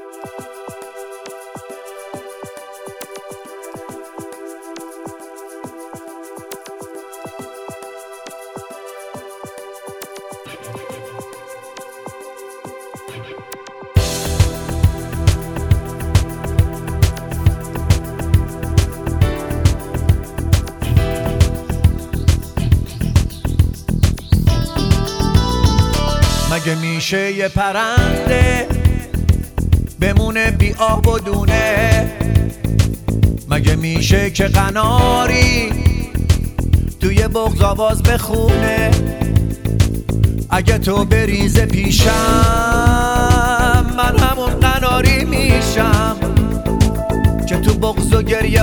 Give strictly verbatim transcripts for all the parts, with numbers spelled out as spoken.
مگه میشه یه پرنده بمونه بی آب و دونه؟ مگه میشه که قناری توی بغض آواز بخونه؟ اگه تو بریز پیشم من همون قناری میشم که تو بغض و گریه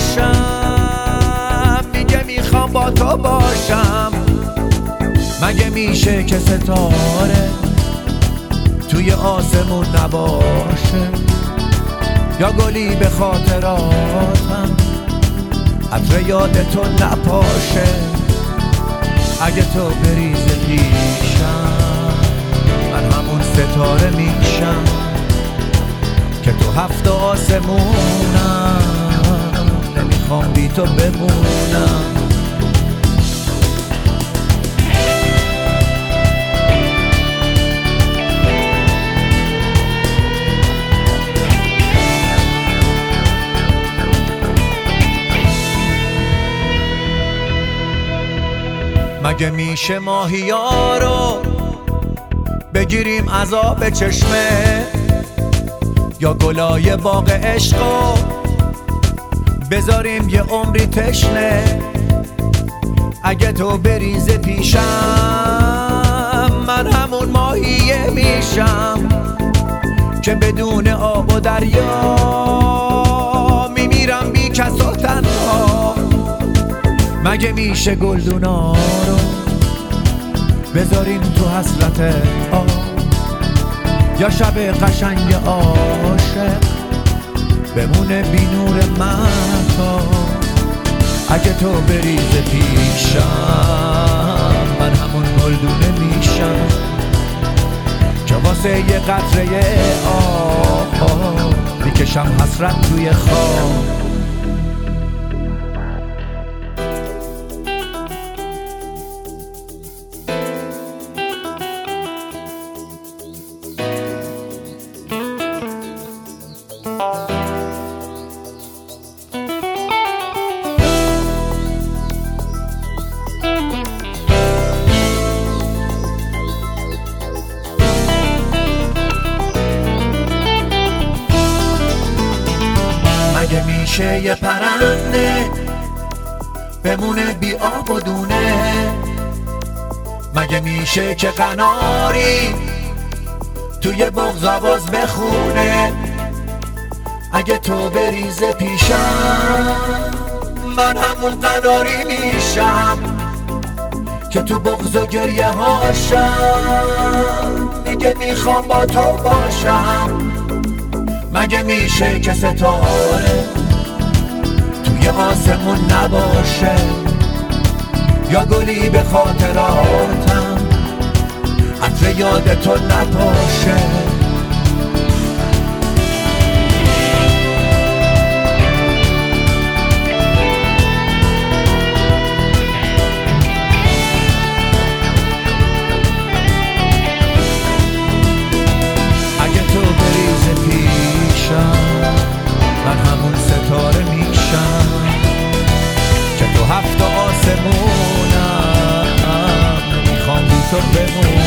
هاشم میگه میخوام با تو باشم. مگه میشه که ستاره توی آسمون نباشه یا گلی به خاطراتم عطر یاد تو نپاشه؟ اگه تو بریز پیشم من همون ستاره میشم که تو هفت آسمونم نمیخوام بی تو بمونم. مگه میشه ماهیا رو بگیریم عذاب چشمه یا گلای باغ عشقو بذاریم یه عمری تشنه؟ اگه تو بریز پیشم من همون ماهیه میشم که بدون آب و دریا میمیرم بی کس و تنها. مگه میشه گلدونا رو بذاریم تو حسرت آب یا شب قشنگ عاشق بمونه بی نور مهتاب؟ اگه تو بریز پیشم من همون گلدونه میشم که واسه یه قطره آب میکشم حسرت توی خواب. مگه میشه یه پرنده بمونه بی آب و دونه؟ مگه میشه که قناری توی بغض آواز بخونه؟ اگه تو بریز پیشم من همون قناری میشم که تو بغض و گریه هاشم میگه میخوام با تو باشم. مگه میشه که ستاره توی آسمون نباشه یا گلی به خاطراتم عطر یاد تو نپاشه؟ اگه تو بریز پیشم من همون ستاره میشم که تو هفت آسمونم میخوام بی تو بمونم.